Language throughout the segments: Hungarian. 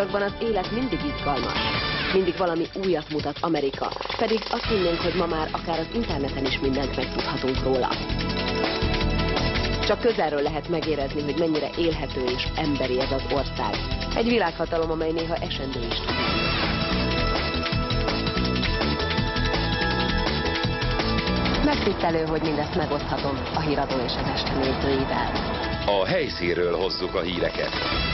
Irakban az élet mindig izgalmas. Mindig valami újat mutat Amerika, pedig azt hinnénk, hogy ma már akár az interneten is mindent megtudhatunk róla. Csak közelről lehet megérezni, hogy mennyire élhető és emberi ez az ország. Egy világhatalom, amely néha esendő is tud. Megtisztelő, hogy mindezt megoszthatom a Híradó és az Este nézőivel. A helyszínről hozzuk a híreket.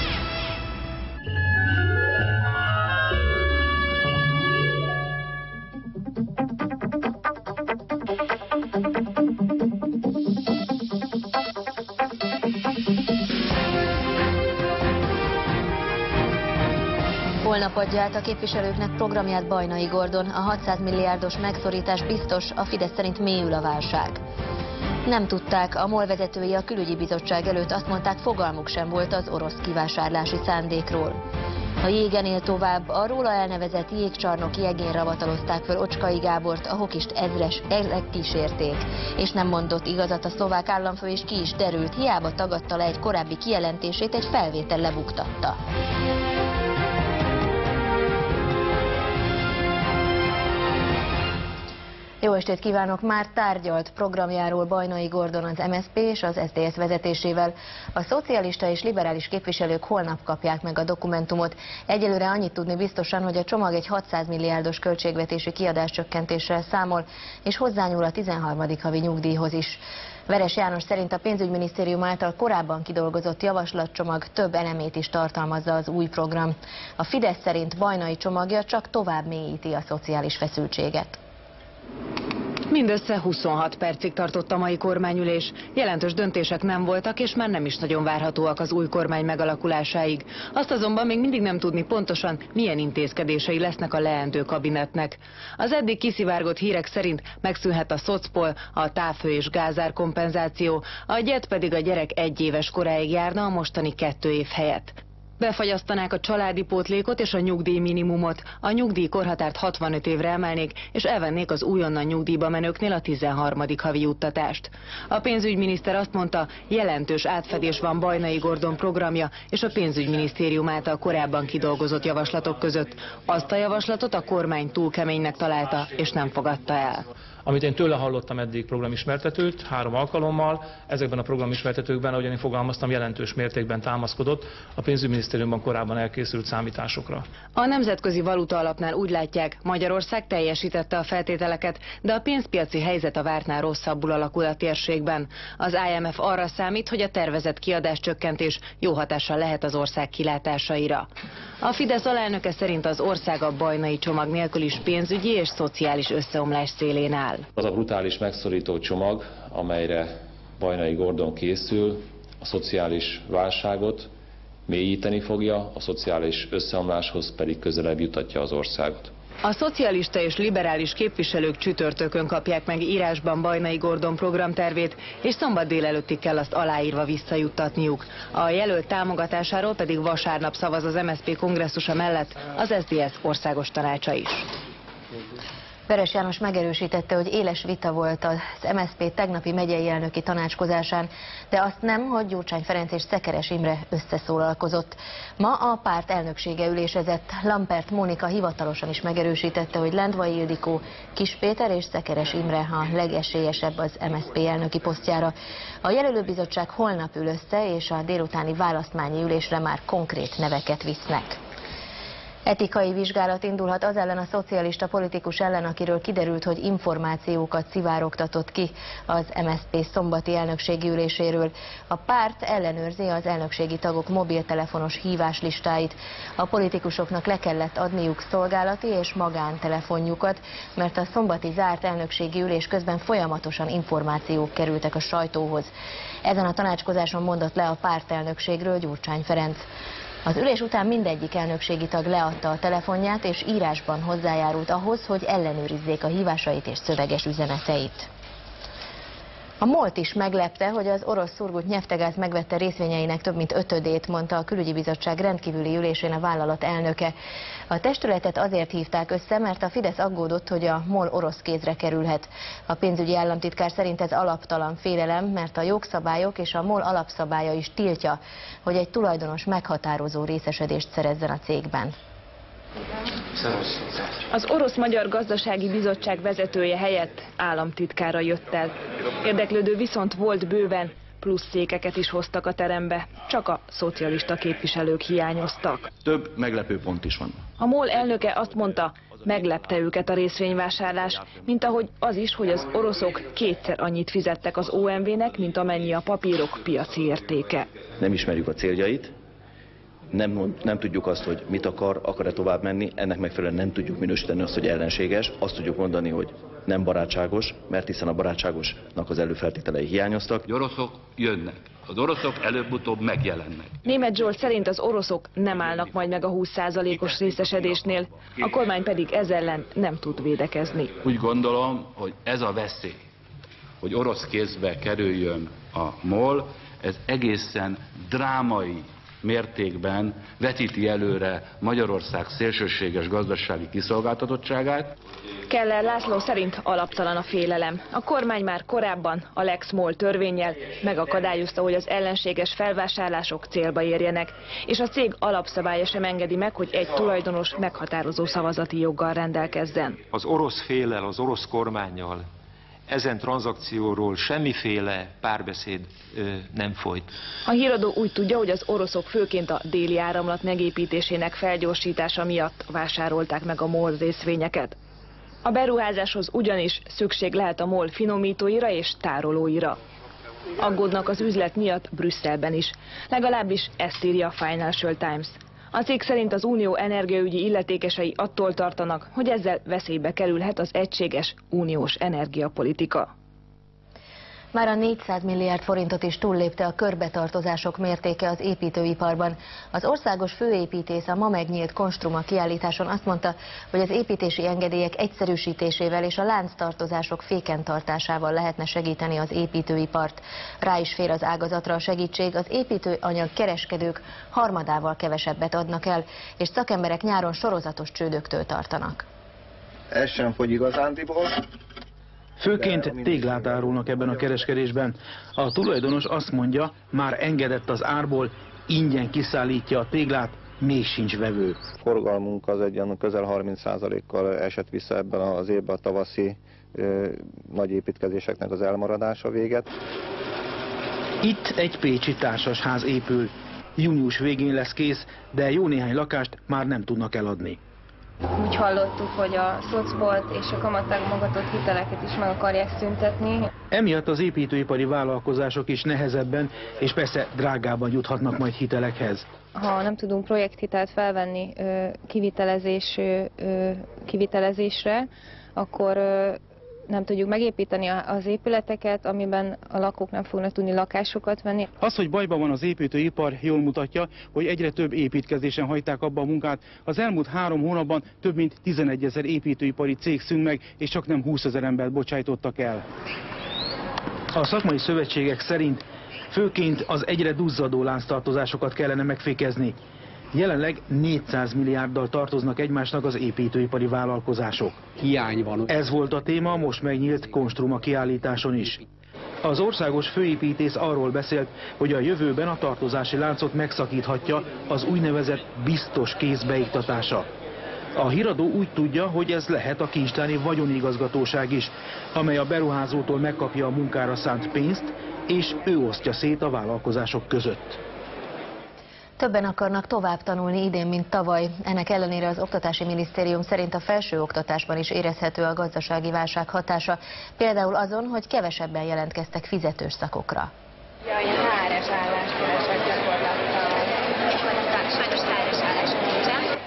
Holnap adja át a képviselőknek programját Bajnai Gordon. A 600 milliárdos megszorítás biztos, a Fidesz szerint mélyül a válság. Nem tudták, a MOL vezetői a külügyi bizottság előtt azt mondták, fogalmuk sem volt az orosz kivásárlási szándékról. A jégen él tovább, a róla elnevezett jégcsarnok jegén ravatalozták föl Ocskai Gábort, a hokist ezrek kísérték. És nem mondott igazat a szlovák államfő, és ki is derült, hiába tagadta le egy korábbi kijelentését, egy felvétel lebuktatta. Jó estét kívánok! Már tárgyalt programjáról Bajnai Gordon az MSZP és az SZDSZ vezetésével. A szocialista és liberális képviselők holnap kapják meg a dokumentumot. Egyelőre annyit tudni biztosan, hogy a csomag egy 600 milliárdos költségvetési kiadáscsökkentéssel számol, és hozzányúl a 13. havi nyugdíjhoz is. Veres János szerint a pénzügyminisztérium által korábban kidolgozott javaslatcsomag több elemét is tartalmazza az új program. A Fidesz szerint Bajnai csomagja csak tovább mélyíti a szociális feszültséget. Mindössze 26 percig tartott a mai kormányülés. Jelentős döntések nem voltak, és már nem is nagyon várhatóak az új kormány megalakulásáig. Azt azonban még mindig nem tudni pontosan, milyen intézkedései lesznek a leendő kabinetnek. Az eddig kiszivárgott hírek szerint megszűnhet a szocpol, a távhő és gázár kompenzáció, a gyet pedig a gyerek 1 éves koráig járna a mostani 2 év helyett. Befagyasztanák a családi pótlékot és a nyugdíjminimumot, a nyugdíjkorhatárt 65 évre emelnék, és elvennék az újonnan nyugdíjba menőknél a 13. havi juttatást. A pénzügyminiszter azt mondta, jelentős átfedés van Bajnai Gordon programja és a pénzügyminisztérium által korábban kidolgozott javaslatok között. Azt a javaslatot a kormány túl keménynek találta, és nem fogadta el. Amit én tőle hallottam eddig programismertetőt 3 alkalommal, ezekben a programismertetőkben, ahogyan én fogalmaztam, jelentős mértékben támaszkodott a pénzügyminisztériumban korábban elkészült számításokra. A Nemzetközi Valuta Alapnál úgy látják, Magyarország teljesítette a feltételeket, de a pénzpiaci helyzet a vártnál rosszabbul alakul a térségben. Az IMF arra számít, hogy a tervezett kiadáscsökkentés jó hatással lehet az ország kilátásaira. A Fidesz alelnöke szerint az ország a Bajnai csomag nélkül is pénzügyi és szociális összeomlás szélén áll. Az a brutális megszorító csomag, amelyre Bajnai Gordon készül, a szociális válságot mélyíteni fogja, a szociális összeomláshoz pedig közelebb jutatja az országot. A szocialista és liberális képviselők csütörtökön kapják meg írásban Bajnai Gordon programtervét, és szombat délelőttig kell azt aláírva visszajuttatniuk. A jelölt támogatásáról pedig vasárnap szavaz az MSZP kongresszusa mellett az SZDSZ országos tanácsa is. Veres János megerősítette, hogy éles vita volt az MSZP tegnapi megyei elnöki tanácskozásán, de azt nem, hogy Gyurcsány Ferenc és Szekeres Imre összeszólalkozott. Ma a párt elnöksége ülésezett. Lampert Mónika hivatalosan is megerősítette, hogy Lendvai Ildikó, Kiss Péter és Szekeres Imre a legesélyesebb az MSZP elnöki posztjára. A jelölőbizottság holnap ül össze, és a délutáni választmányi ülésre már konkrét neveket visznek. Etikai vizsgálat indulhat az ellen a szocialista politikus ellen, akiről kiderült, hogy információkat szivárogtatott ki az MSZP szombati elnökségi üléséről. A párt ellenőrzi az elnökségi tagok mobiltelefonos híváslistáit. A politikusoknak le kellett adniuk szolgálati és magántelefonjukat, mert a szombati zárt elnökségi ülés közben folyamatosan információk kerültek a sajtóhoz. Ezen a tanácskozáson mondott le a pártelnökségről Gyurcsány Ferenc. Az ülés után mindegyik elnökségi tag leadta a telefonját, és írásban hozzájárult ahhoz, hogy ellenőrizzék a hívásait és szöveges üzeneteit. A MOL-t is meglepte, hogy az orosz Surgut Neftegáz megvette részvényeinek több mint 1/5-ét, mondta a külügyi bizottság rendkívüli ülésén a vállalat elnöke. A testületet azért hívták össze, mert a Fidesz aggódott, hogy a MOL orosz kézre kerülhet. A pénzügyi államtitkár szerint ez alaptalan félelem, mert a jogszabályok és a MOL alapszabálya is tiltja, hogy egy tulajdonos meghatározó részesedést szerezzen a cégben. Az Orosz-Magyar Gazdasági Bizottság vezetője helyett államtitkára jött el. Érdeklődő viszont volt bőven, plusz székeket is hoztak a terembe, csak a szocialista képviselők hiányoztak. Több meglepő pont is van. A MOL elnöke azt mondta, meglepte őket a részvényvásárlás, mint ahogy az is, hogy az oroszok kétszer annyit fizettek az OMV-nek, mint amennyi a papírok piaci értéke. Nem ismerjük a céljait, nem tudjuk azt, hogy mit akar-e tovább menni, ennek megfelelően nem tudjuk minősíteni azt, hogy ellenséges, azt tudjuk mondani, hogy nem barátságos, mert hiszen a barátságosnak az előfeltételei hiányoztak. Az oroszok jönnek, az oroszok előbb-utóbb megjelennek. Németh Zsolt szerint az oroszok nem állnak majd meg a 20%-os részesedésnél, a kormány pedig ez ellen nem tud védekezni. Úgy gondolom, hogy ez a veszély, hogy orosz kézbe kerüljön a MOL, ez egészen drámai mértékben vetíti előre Magyarország szélsőséges gazdasági kiszolgáltatottságát. Keller László szerint alaptalan a félelem. A kormány már korábban a Lex MOL törvénnyel megakadályozta, hogy az ellenséges felvásárlások célba érjenek, és a cég alapszabálya sem engedi meg, hogy egy tulajdonos meghatározó szavazati joggal rendelkezzen. Az orosz féllel, az orosz kormánnyal ezen tranzakcióról semmiféle párbeszéd nem folyt. A híradó úgy tudja, hogy az oroszok főként a Déli Áramlat megépítésének felgyorsítása miatt vásárolták meg a MOL részvényeket. A beruházáshoz ugyanis szükség lehet a MOL finomítóira és tárolóira. Aggódnak az üzlet miatt Brüsszelben is. Legalábbis ezt írja a Financial Times. A cég szerint az unió energiaügyi illetékesei attól tartanak, hogy ezzel veszélybe kerülhet az egységes uniós energiapolitika. Már a 400 milliárd forintot is túllépte a körbetartozások mértéke az építőiparban. Az országos főépítész a ma megnyílt Konstruma kiállításon azt mondta, hogy az építési engedélyek egyszerűsítésével és a lánctartozások féken tartásával lehetne segíteni az építőipart. Rá is fér az ágazatra a segítség, az építőanyag kereskedők harmadával kevesebbet adnak el, és szakemberek nyáron sorozatos csődöktől tartanak. Ez sem fogy igazándiból. Főként téglát árulnak ebben a kereskedésben. A tulajdonos azt mondja, már engedett az árból, ingyen kiszállítja a téglát, még sincs vevő. Forgalmunk az egy közel 30%-kal esett vissza ebben az évben a tavaszi nagy építkezéseknek az elmaradása véget. Itt egy pécsi társasház épül. Június végén lesz kész, de jó néhány lakást már nem tudnak eladni. Úgy hallottuk, hogy a szocbolt és a kamattámogatott hiteleket is meg akarják szüntetni. Emiatt az építőipari vállalkozások is nehezebben és persze drágában juthatnak majd hitelekhez. Ha nem tudunk projekthitelt felvenni kivitelezésre, akkor nem tudjuk megépíteni az épületeket, amiben a lakók nem fognak tudni lakásokat venni. Az, hogy bajban van az építőipar, jól mutatja, hogy egyre több építkezésen hagyták abba a munkát. Az elmúlt 3 hónapban több mint 11 000 építőipari cég szűnt meg, és csak nem 20 000 embert bocsájtottak el. A szakmai szövetségek szerint főként az egyre duzzadó lánctartozásokat kellene megfékezni. Jelenleg 400 milliárddal tartoznak egymásnak az építőipari vállalkozások. Hiány van. Ez volt a téma a most megnyílt Konstruma kiállításon is. Az országos főépítész arról beszélt, hogy a jövőben a tartozási láncot megszakíthatja az úgynevezett biztos kézbeiktatása. A híradó úgy tudja, hogy ez lehet a kincstári vagyonigazgatóság is, amely a beruházótól megkapja a munkára szánt pénzt, és ő osztja szét a vállalkozások között. Többen akarnak tovább tanulni idén, mint tavaly. Ennek ellenére az Oktatási Minisztérium szerint a felsőoktatásban is érezhető a gazdasági válság hatása, például azon, hogy kevesebben jelentkeztek fizetős szakokra. Ilyen HR-es álláskeresek gyakorlattal. Sajnos HR-es állások nincsen.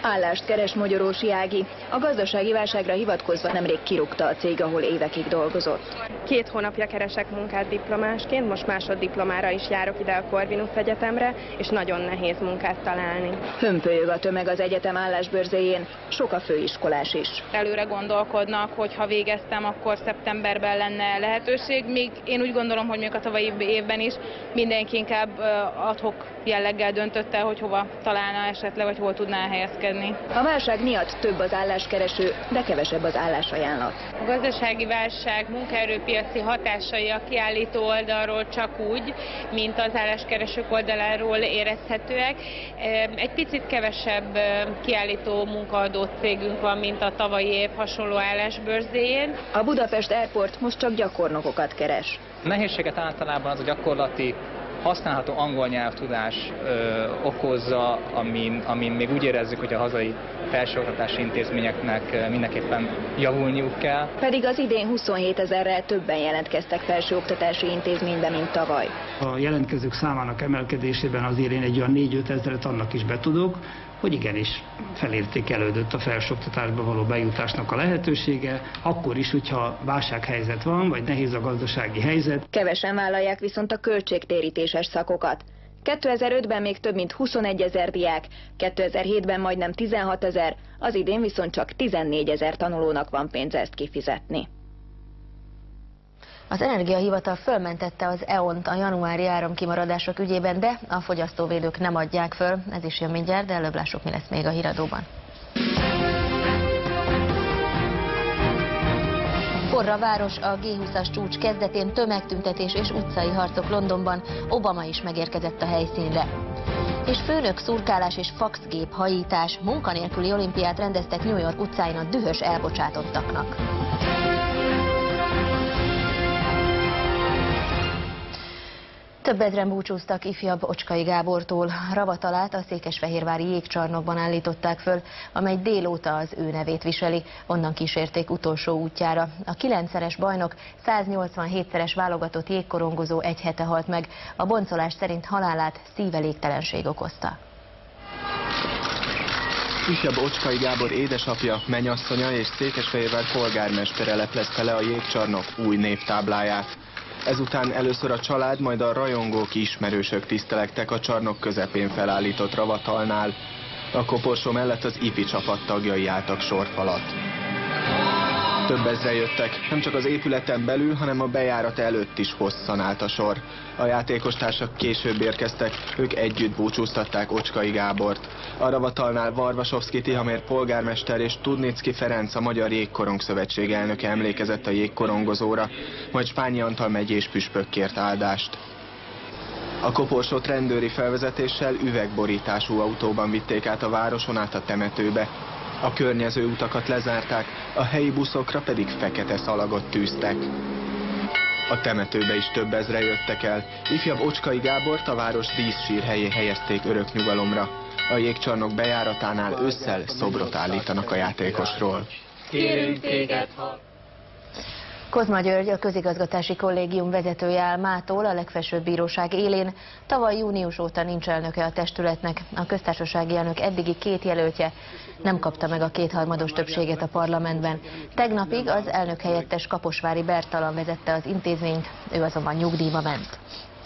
Állást keres Magyarósi Ági. A gazdasági válságra hivatkozva nemrég kirúgta a cég, ahol évekig dolgozott. 2 hónapja keresek munkát diplomásként, most másoddiplomára is járok ide a Corvinus Egyetemre, és nagyon nehéz munkát találni. Hömpölyög a tömeg az egyetem állásbörzéjén, sok a főiskolás is. Előre gondolkodnak, hogy ha végeztem, akkor szeptemberben lenne lehetőség, míg én úgy gondolom, hogy még a tavalyi évben is mindenki inkább ad-hoc jelleggel döntötte, hogy hova találna esetleg, vagy hol tudná helyezkedni. A válság miatt több az álláskereső, de kevesebb az állásajánlat. A gazdasági válság munkaerőpiaci hatásai a kiállító oldalról csak úgy, mint az álláskeresők oldaláról érezhetőek. Egy picit kevesebb kiállító munkaadó cégünk van, mint a tavalyi év hasonló állásbörzéjén. A Budapest Airport most csak gyakornokokat keres. A nehézséget általában az a gyakorlati, használható angol nyelvtudás okozza, amin még úgy érezzük, hogy a hazai felsőoktatási intézményeknek mindenképpen javulniuk kell. Pedig az idén 27 000-rel többen jelentkeztek felsőoktatási intézménybe, mint tavaly. A jelentkezők számának emelkedésében azért én egy olyan 4-5 ezret annak is betudok, hogy igenis felértékelődött a felsőoktatásba való bejutásnak a lehetősége, akkor is, hogyha válsághelyzet van, vagy nehéz a gazdasági helyzet. Kevesen vállalják viszont a költségtérítéses szakokat. 2005-ben még több mint 21 000 diák, 2007-ben majdnem 16 000, az idén viszont csak 14 000 tanulónak van pénze ezt kifizetni. Az Energiahivatal fölmentette az EON-t a januári áramkimaradások ügyében, de a fogyasztóvédők nem adják föl. Ez is jön mindjárt, de előbb lássuk, mi lesz még a híradóban. Forr a város, a G20-as csúcs kezdetén tömegtüntetés és utcai harcok Londonban, Obama is megérkezett a helyszínre. És főnök szurkálás és faxgép hajítás, munkanélküli olimpiát rendeztek New York utcáin a dühös elbocsátottaknak. Több ezren búcsúztak ifjabb Ocskai Gábortól. Ravatalát a székesfehérvári jégcsarnokban állították föl, amely délóta az ő nevét viseli, onnan kísérték utolsó útjára. A 9-szeres bajnok 187-szeres válogatott jégkorongozó egy hete halt meg, a boncolás szerint halálát szívelégtelenség okozta. Ifjabb Ocskai Gábor édesapja, mennyasszonya és Székesfehérvár polgármestere leplezte le a jégcsarnok új névtábláját. Ezután először a család, majd a rajongók, ismerősök tisztelektek a csarnok közepén felállított ravatalnál. A koporsó mellett az ifi csapat tagjai álltak sorfalat. Több ezren jöttek, nem csak az épületen belül, hanem a bejárat előtt is hosszan állt a sor. A játékostársak később érkeztek, ők együtt búcsúztatták Ocskai Gábort. A ravatalnál Varvasovszky Tihamér polgármester és Tudnicki Ferenc, a Magyar Jégkorong Szövetség elnöke emlékezett a jégkorongozóra, majd Spányi Antal megyés püspök kért áldást. A koporsót rendőri felvezetéssel üvegborítású autóban vitték át a városon át a temetőbe. A környező utakat lezárták, a helyi buszokra pedig fekete szalagot tűztek. A temetőbe is több ezren jöttek el. Ifjabb Ocskai Gábort a város díszsírhelyén helyezték örök nyugalomra. A jégcsarnok bejáratánál ősszel szobrot állítanak a játékosról. Kérünk téged, ha... Kozma György, a közigazgatási kollégium vezetője áll mától a legfelsőbb bíróság élén. Tavaly június óta nincs elnöke a testületnek. A köztársasági elnök eddigi 2 jelöltje nem kapta meg a 2/3 többséget a parlamentben. Tegnapig az elnök helyettes Kaposvári Bertalan vezette az intézményt, ő azonban nyugdíjba ment.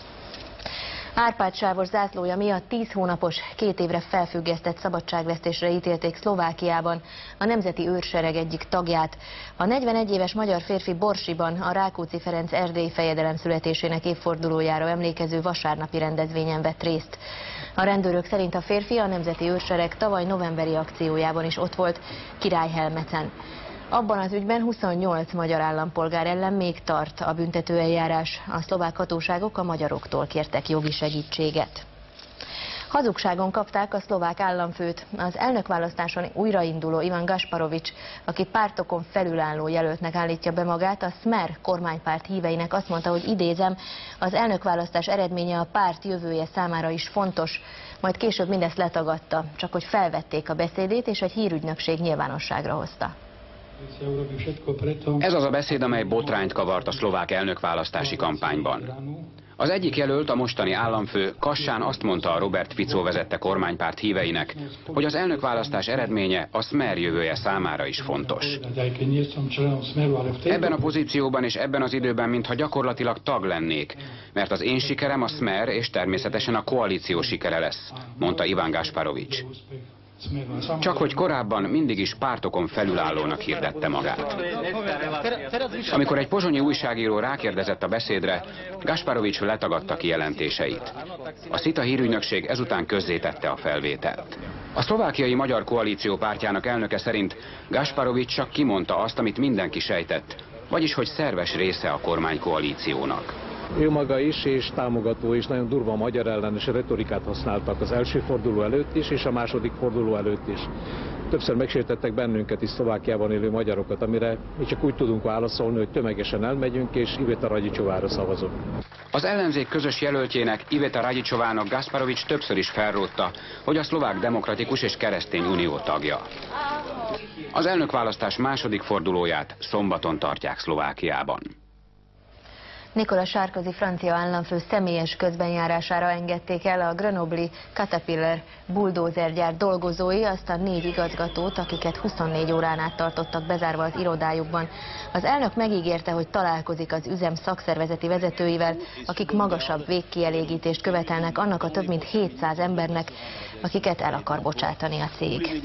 Árpád-sávos zászlója miatt 10 hónapos, 2 évre felfüggesztett szabadságvesztésre ítélték Szlovákiában a Nemzeti Őrsereg egyik tagját. A 41 éves magyar férfi Borsiban a Rákóczi Ferenc erdélyi fejedelem születésének évfordulójára emlékező vasárnapi rendezvényen vett részt. A rendőrök szerint a férfi a Nemzeti Őrsereg tavaly novemberi akciójában is ott volt, Királyhelmecen. Abban az ügyben 28 magyar állampolgár ellen még tart a büntetőeljárás. A szlovák hatóságok a magyaroktól kértek jogi segítséget. Hazugságon kapták a szlovák államfőt. Az elnökválasztáson újrainduló Ivan Gasparovics, aki pártokon felülálló jelöltnek állítja be magát, a Smer kormánypárt híveinek azt mondta, hogy idézem, az elnökválasztás eredménye a párt jövője számára is fontos, majd később mindezt letagadta, csak hogy felvették a beszédét és egy hírügynökség nyilvánosságra hozta. Ez az a beszéd, amely botrányt kavart a szlovák elnökválasztási kampányban. Az egyik jelölt, a mostani államfő Kassán azt mondta a Robert Fico vezette kormánypárt híveinek, hogy az elnökválasztás eredménye a Smer jövője számára is fontos. Ebben a pozícióban és ebben az időben mintha gyakorlatilag tag lennék, mert az én sikerem a Smer és természetesen a koalíció sikere lesz, mondta Iván Gasparovics. Csak hogy korábban mindig is pártokon felülállónak hirdette magát. Amikor egy pozsonyi újságíró rákérdezett a beszédre, Gasparovics letagadta kijelentéseit. A Szita hírügynökség ezután közzétette a felvételt. A szlovákiai Magyar Koalíció pártjának elnöke szerint Gasparovics csak kimondta azt, amit mindenki sejtett, vagyis hogy szerves része a kormánykoalíciónak. Ő maga is és támogató is nagyon durva magyar ellenes retorikát használtak az első forduló előtt is és a második forduló előtt is. Többször megsértettek bennünket is, Szlovákiában élő magyarokat, amire mi csak úgy tudunk válaszolni, hogy tömegesen elmegyünk és Iveta Radičovára szavazunk. Az ellenzék közös jelöltjének, Iveta Radičovának Gasparovics többször is felrótta, hogy a Szlovák Demokratikus és Keresztény Unió tagja. Az elnökválasztás második fordulóját szombaton tartják Szlovákiában. Nicolas Sarkozy francia államfő személyes közbenjárására engedték el a Grenobli Caterpillar bulldózergyár dolgozói azt a 4 igazgatót, akiket 24 órán át tartottak bezárva az irodájukban. Az elnök megígérte, hogy találkozik az üzem szakszervezeti vezetőivel, akik magasabb végkielégítést követelnek annak a több mint 700 embernek, akiket el akar bocsátani a cég.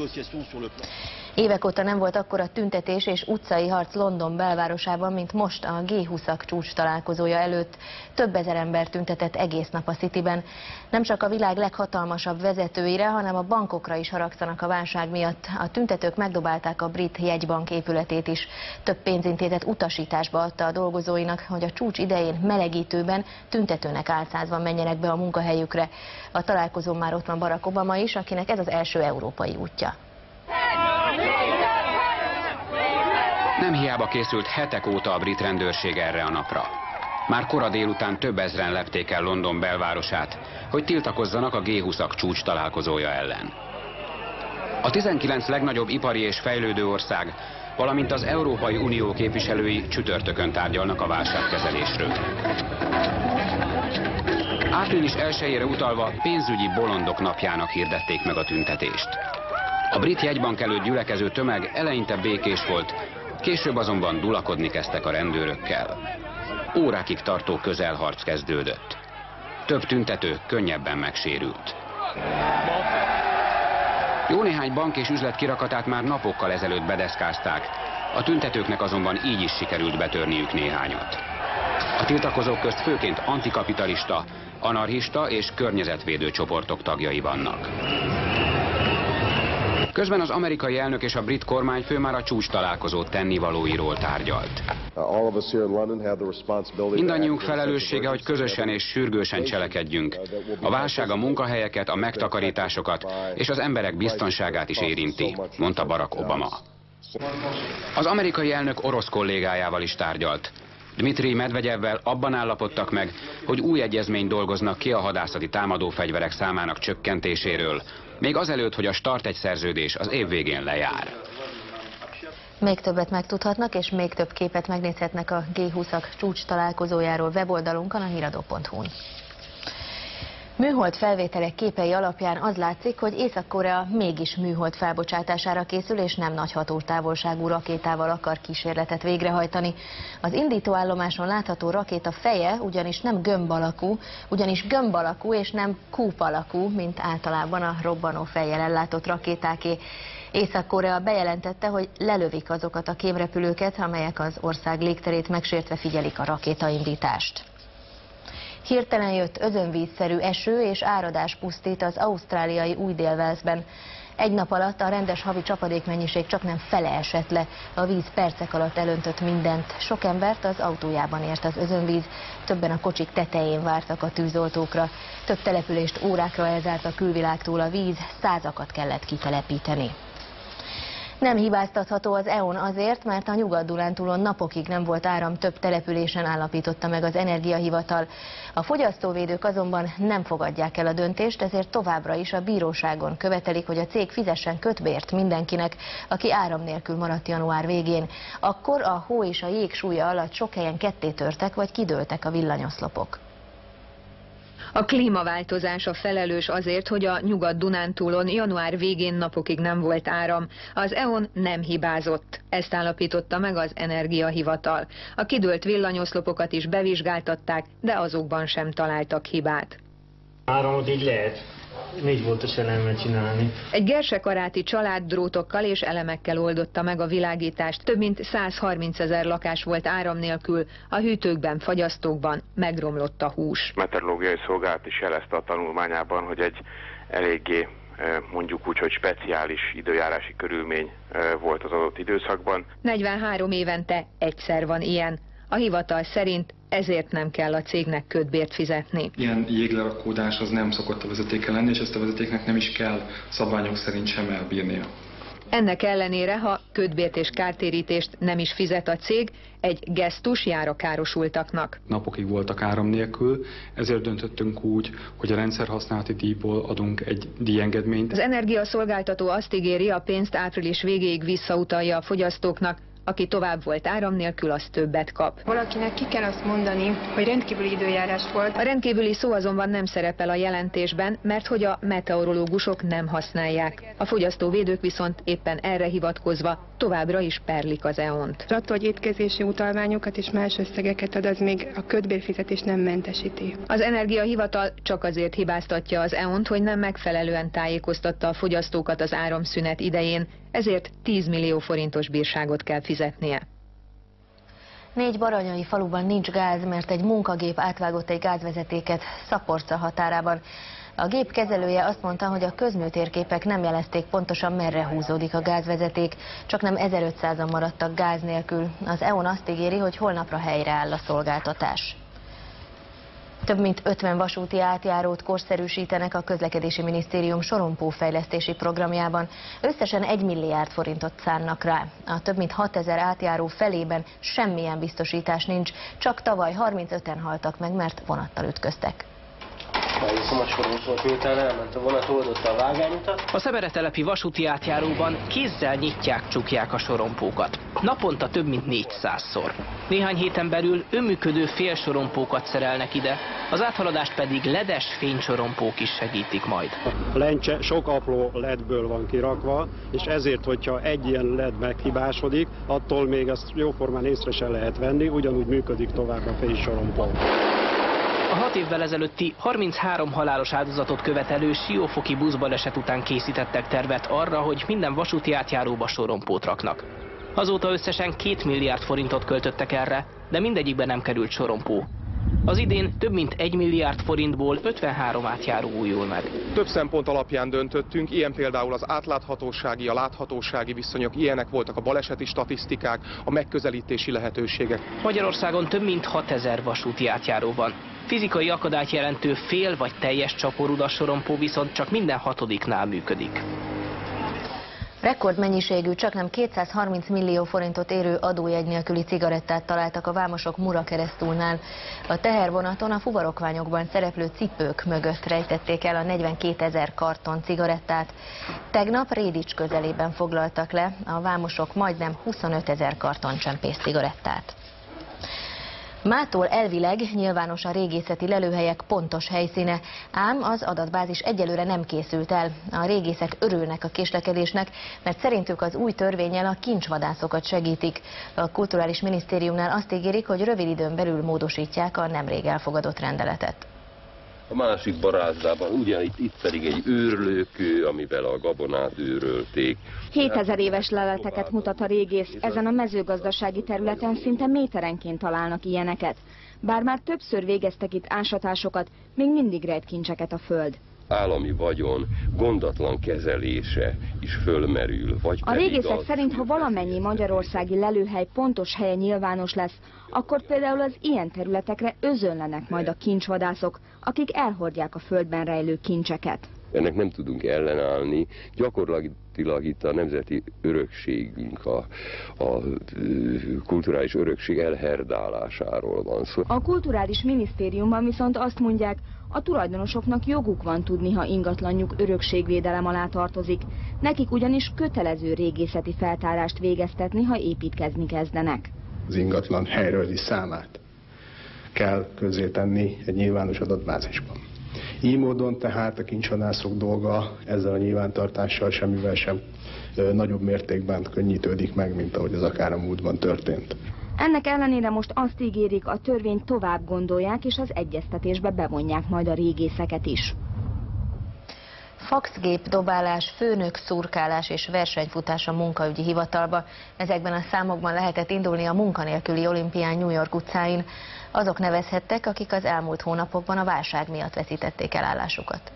Évek óta nem volt akkora tüntetés és utcai harc London belvárosában, mint most a G20-ak csúcs találkozója előtt. Több ezer ember tüntetett egész nap a Cityben. Nem csak a világ leghatalmasabb vezetőire, hanem a bankokra is haragszanak a válság miatt. A tüntetők megdobálták a brit jegybank épületét is. Több pénzintézet utasításba adta a dolgozóinak, hogy a csúcs idején melegítőben tüntetőnek álcázva menjenek be a munkahelyükre. A találkozón már ott van Barack Obama is, akinek ez az első európai útja. Nem hiába készült hetek óta a brit rendőrség erre a napra. Már kora délután több ezren lepték el London belvárosát, hogy tiltakozzanak a G20-ak csúcs találkozója ellen. A 19 legnagyobb ipari és fejlődő ország, valamint az Európai Unió képviselői csütörtökön tárgyalnak a válságkezelésről. Április 1-ére utalva pénzügyi bolondok napjának hirdették meg a tüntetést. A brit jegybank előtt gyülekező tömeg eleinte békés volt, később azonban dulakodni kezdtek a rendőrökkel. Órákig tartó közelharc kezdődött. Több tüntető könnyebben megsérült. Jó néhány bank és üzlet kirakatát már napokkal ezelőtt bedeszkázták, a tüntetőknek azonban így is sikerült betörniük néhányat. A tiltakozók közt főként antikapitalista, anarchista és környezetvédő csoportok tagjai vannak. Közben az amerikai elnök és a brit kormányfő már a csúcs találkozó tennivalóiról tárgyalt. Mindannyiunk felelőssége, hogy közösen és sürgősen cselekedjünk. A válság a munkahelyeket, a megtakarításokat és az emberek biztonságát is érinti, mondta Barack Obama. Az amerikai elnök orosz kollégájával is tárgyalt. Dmitri Medvegyevvel abban állapodtak meg, hogy új egyezményt dolgoznak ki a hadászati támadófegyverek számának csökkentéséről, még azelőtt, hogy a START egy szerződés az év végén lejár. Még többet megtudhatnak, és még több képet megnézhetnek a G20-ak csúcs találkozójáról weboldalunkon, a híradó.hu-n. Műhold felvételek képei alapján az látszik, hogy Észak-Korea mégis műhold felbocsátására készül, és nem nagy hatótávolságú rakétával akar kísérletet végrehajtani. Az indítóállomáson látható rakéta feje ugyanis gömb alakú és nem kúp alakú, mint általában a robbanó fejjel ellátott rakétáké. Észak-Korea bejelentette, hogy lelövik azokat a kémrepülőket, amelyek az ország légterét megsértve figyelik a rakétaindítást. Hirtelen jött özönvízszerű eső és áradás pusztít az ausztráliai Új-Dél-Walesben. Egy nap alatt a rendes havi csapadékmennyiség csaknem fele esett le, a víz percek alatt elöntött mindent. Sok embert az autójában ért az özönvíz, többen a kocsik tetején vártak a tűzoltókra. Több települést órákra elzárt a külvilágtól a víz, százakat kellett kitelepíteni. Nem hibáztatható az EON azért, mert a Nyugat-Dunántúlon napokig nem volt áram, több településen állapította meg az Energiahivatal. A fogyasztóvédők azonban nem fogadják el a döntést, ezért továbbra is a bíróságon követelik, hogy a cég fizessen kötbért mindenkinek, aki áram nélkül maradt január végén. Akkor a hó és a jég súlya alatt sok helyen ketté törtek vagy kidőltek a villanyoszlopok. A klímaváltozás a felelős azért, hogy a Nyugat-Dunántúlon január végén napokig nem volt áram. Az EON nem hibázott. Ezt állapította meg az Energiahivatal. A kidőlt villanyoszlopokat is bevizsgáltatták, de azokban sem találtak hibát. Áramot így lehet 4 voltos elemmel csinálni. Egy gersekaráti család drótokkal és elemekkel oldotta meg a világítást. Több mint 130 000 lakás volt áram nélkül, a hűtőkben, fagyasztókban megromlott a hús. Meteorológiai szolgálat is jelezte a tanulmányában, hogy egy eléggé mondjuk úgy, hogy speciális időjárási körülmény volt az adott időszakban. 43 évente egyszer van ilyen. A hivatal szerint ezért nem kell a cégnek kötbért fizetni. Ilyen jéglerakódás az nem szokott a vezetéken lenni, és ezt a vezetéknek nem is kell szabványok szerint sem elbírnia. Ennek ellenére, ha kötbért és kártérítést nem is fizet a cég, egy gesztus jár a károsultaknak. Napokig voltak áram nélkül, ezért döntöttünk úgy, hogy a rendszerhasználati díjból adunk egy díjengedményt. Az energiaszolgáltató azt ígéri, a pénzt április végéig visszautalja a fogyasztóknak. Aki tovább volt áram nélkül, az többet kap. Valakinek ki kell azt mondani, hogy rendkívüli időjárás volt. A rendkívüli szó azonban nem szerepel a jelentésben, mert hogy a meteorológusok nem használják. A fogyasztóvédők viszont éppen erre hivatkozva továbbra is perlik az EON-t. Attól, hogy étkezési utalványokat és más összegeket ad, az még a kötbérfizetés nem mentesíti. Az Energiahivatal csak azért hibáztatja az EON-t, hogy nem megfelelően tájékoztatta a fogyasztókat az áramszünet idején, ezért 10 millió forintos bírságot kell fizetnie. 4 baranyai faluban nincs gáz, mert egy munkagép átvágott egy gázvezetéket Szaporca határában. A gép kezelője azt mondta, hogy a közműtérképek nem jelezték pontosan, merre húzódik a gázvezeték, csak nem 1500-an maradtak gáz nélkül. Az EON azt ígéri, hogy holnapra helyreáll a szolgáltatás. Több mint 50 vasúti átjárót korszerűsítenek a Közlekedési Minisztérium sorompófejlesztési programjában. Összesen 1 milliárd forintot szánnak rá. A több mint 6000 átjáró felében semmilyen biztosítás nincs, csak tavaly 35-en haltak meg, mert vonattal ütköztek. Miután elment a vonat, oldotta a vágányutat. A Szemeretelepi vasúti átjáróban kézzel nyitják, csukják a sorompókat. Naponta több mint 400-szor. Néhány héten belül önműködő félsorompókat szerelnek ide, az áthaladást pedig ledes fénysorompók is segítik majd. A lencse sok apró ledből van kirakva, és ezért, hogyha egy ilyen led meghibásodik, attól még azt jóformán észre se lehet venni, ugyanúgy működik tovább a fénysorompó. A 6 évvel ezelőtti 33 halálos áldozatot követelő siófoki buszbaleset után készítettek tervet arra, hogy minden vasúti átjáróba sorompót raknak. Azóta összesen 2 milliárd forintot költöttek erre, de mindegyikben nem került sorompó. Az idén több mint 1 milliárd forintból 53 átjáró újul meg. Több szempont alapján döntöttünk, ilyen például az átláthatósági, a láthatósági viszonyok, ilyenek voltak a baleseti statisztikák, a megközelítési lehetőségek. Magyarországon több mint 6000 vasúti átjáró van. Fizikai akadályt jelentő fél vagy teljes csaporudas sorompó viszont csak minden 6-nál működik. Rekordmennyiségű, csaknem 230 millió forintot érő adójegy nélküli cigarettát találtak a vámosok Murakeresztúlnál. A tehervonaton a fuvarokványokban szereplő cipők mögött rejtették el a 42 000 karton cigarettát. Tegnap Rédics közelében foglaltak le a vámosok majdnem 25 000 karton csempész cigarettát. Mától elvileg nyilvános a régészeti lelőhelyek pontos helyszíne, ám az adatbázis egyelőre nem készült el. A régészek örülnek a késlekedésnek, mert szerintük az új törvénnyel a kincsvadászokat segítik. A Kulturális Minisztériumnál azt ígérik, hogy rövid időn belül módosítják a nemrég elfogadott rendeletet. A másik barázdában ugyanitt itt pedig egy őrlőkő, amivel a gabonát őrölték. 7000 éves leleteket mutat a régész, ezen a mezőgazdasági területen szinte méterenként találnak ilyeneket. Bár már többször végeztek itt ásatásokat, még mindig rejt kincseket a föld. Állami vagyon gondatlan kezelése is fölmerül, vagy a régészek szerint, ha valamennyi magyarországi lelőhely pontos helye nyilvános lesz, akkor például az ilyen területekre özönlenek majd a kincsvadászok, akik elhordják a földben rejlő kincseket. Ennek nem tudunk ellenállni, gyakorlatilag itt a nemzeti örökségünk, a kulturális örökség elherdálásáról van szó. A Kulturális Minisztériumban viszont azt mondják, a tulajdonosoknak joguk van tudni, ha ingatlanjuk örökségvédelem alá tartozik. Nekik ugyanis kötelező régészeti feltárást végeztetni, ha építkezni kezdenek. Az ingatlan helyröldi számát kell közzétenni egy nyilvános adatbázisban. Így módon tehát a kincsvadászok dolga ezzel a nyilvántartással semmivel sem nagyobb mértékben könnyítődik meg, mint ahogy az akár a múltban történt. Ennek ellenére most azt ígérik, a törvényt tovább gondolják, és az egyeztetésbe bevonják majd a régészeket is. Faxgép dobálás, főnök szurkálás és versenyfutás a munkaügyi hivatalba. Ezekben a számokban lehetett indulni a munkanélküli olimpián New York utcáin. Azok nevezhettek, akik az elmúlt hónapokban a válság miatt veszítették el állásukat.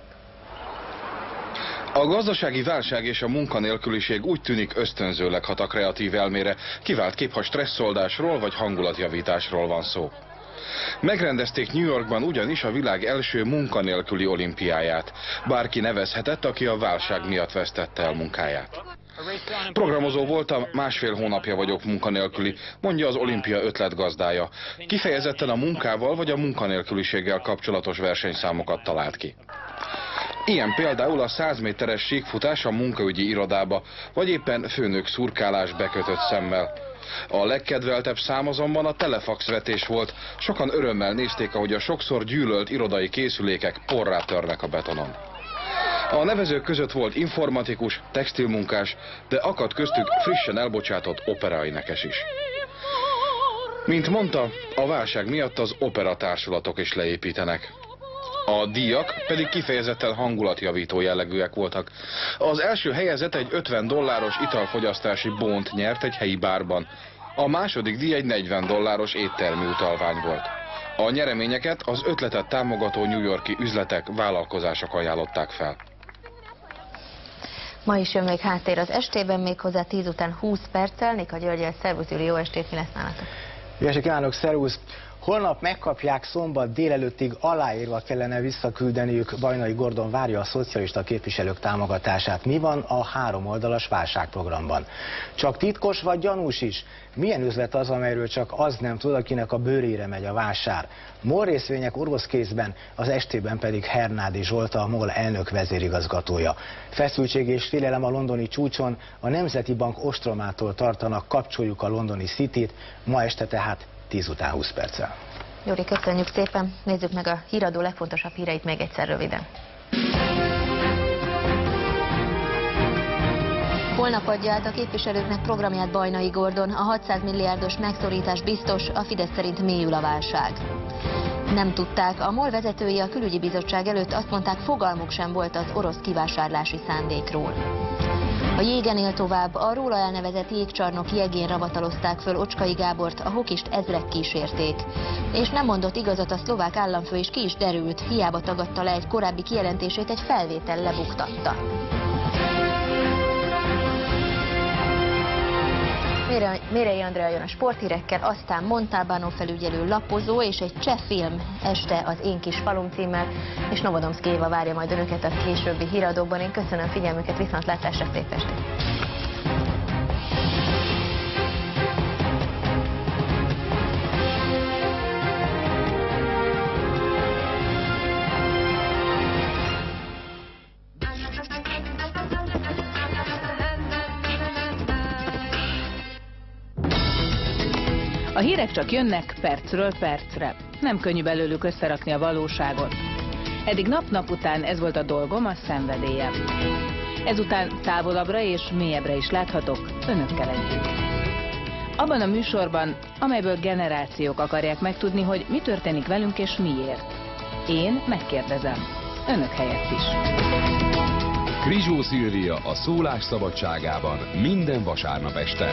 A gazdasági válság és a munkanélküliség úgy tűnik ösztönzőleg hat a kreatív elmére, kivált kép, ha stresszoldásról vagy hangulatjavításról van szó. Megrendezték New Yorkban ugyanis a világ első munkanélküli olimpiáját. Bárki nevezhetett, aki a válság miatt vesztette el munkáját. Programozó voltam, 1,5 hónapja vagyok munkanélküli, mondja az olimpia ötletgazdája. Kifejezetten a munkával vagy a munkanélküliséggel kapcsolatos versenyszámokat talált ki. Ilyen például a 100 méteres síkfutás a munkaügyi irodába, vagy éppen főnök szurkálás bekötött szemmel. A legkedveltebb szám azonban a telefaxvetés volt. Sokan örömmel nézték, ahogy a sokszor gyűlölt irodai készülékek porrá törnek a betonon. A nevezők között volt informatikus, textilmunkás, de akadt köztük frissen elbocsátott operaénekes is. Mint mondta, a válság miatt az operatársulatok is leépítenek. A díjak pedig kifejezetten hangulatjavító jellegűek voltak. Az első helyezett egy $50 italfogyasztási bónt nyert egy helyi bárban. A második díj egy $40 éttermi utalvány volt. A nyereményeket az ötletet támogató New York-i üzletek, vállalkozások ajánlották fel. Ma is jön még háttér az estében, méghozzá 10 után 20 perccel. Nika Györgyel, szervusz Júli, jó estét, mi lesz nálatok? Jó estét kívánok, szervusz! Holnap megkapják, szombat délelőttig aláírva kellene visszaküldeniük. Bajnai Gordon várja a szocialista képviselők támogatását. Mi van a 3 oldalas válságprogramban? Csak titkos vagy gyanús is? Milyen üzlet az, amelyről csak az nem tud, akinek a bőrére megy a vásár? MOL részvények orvoszkézben, az estében pedig Hernádi Zsolt, a MOL elnök vezérigazgatója. Feszültség és félelem a londoni csúcson, a Nemzeti Bank ostromától tartanak, kapcsoljuk a londoni Cityt, ma este tehát 10 után 20 perccel. Jóri, köszönjük szépen. Nézzük meg a híradó legfontosabb híreit még egyszer röviden. Holnap adja át a képviselőknek programját Bajnai Gordon. A 600 milliárdos megszorítás biztos, a Fidesz szerint mélyül a válság. Nem tudták, a MOL vezetői a külügyi bizottság előtt azt mondták, fogalmuk sem volt az orosz kivásárlási szándékról. A jégen él tovább, a róla elnevezett jégcsarnok jegén ravatalozták föl Ocskai Gábort, a hokist ezrek kísérték. És nem mondott igazat a szlovák államfő, és ki is derült, hiába tagadta le egy korábbi kijelentését, egy felvétel lebuktatta. Mérei Andrea jön a sporthírekkel, aztán Montalbano felügyelő lapozó és egy cseh film este az Én kis falum címmel, és Novodomszki Éva várja majd önöket a későbbi híradókban. Én köszönöm figyelmüket, viszontlátásra, szép estét! A hírek csak jönnek percről percre. Nem könnyű belőlük összerakni a valóságot. Eddig nap-nap után ez volt a dolgom, a szenvedélyem. Ezután távolabbra és mélyebbre is láthatok önökkel együtt. Abban a műsorban, amelyből generációk akarják megtudni, hogy mi történik velünk és miért. Én megkérdezem, önök helyett is. Krizsó Szilvia a szólás szabadságában minden vasárnap este.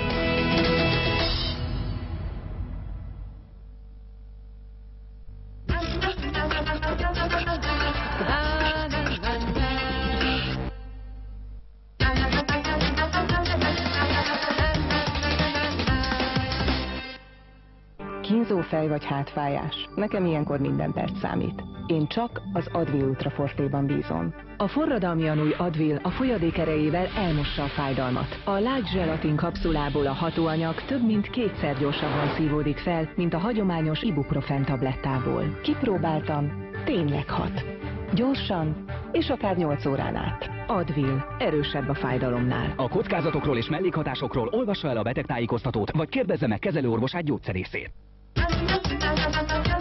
Kínzó fej vagy hátfájás. Nekem ilyenkor minden perc számít. Én csak az Advil Ultra Fortéban bízom. A forradalmian új Advil a folyadék erejével elmossa a fájdalmat. A lágy zselatin kapszulából a hatóanyag több mint 2-szer gyorsabban szívódik fel, mint a hagyományos ibuprofen tablettából. Kipróbáltam, tényleg hat. Gyorsan, és akár 8 órán át. Advil, erősebb a fájdalomnál. A kockázatokról és mellékhatásokról olvassa el a betegtájékoztatót, vagy kérdezze meg kezelőorvosát, gyógyszerészét.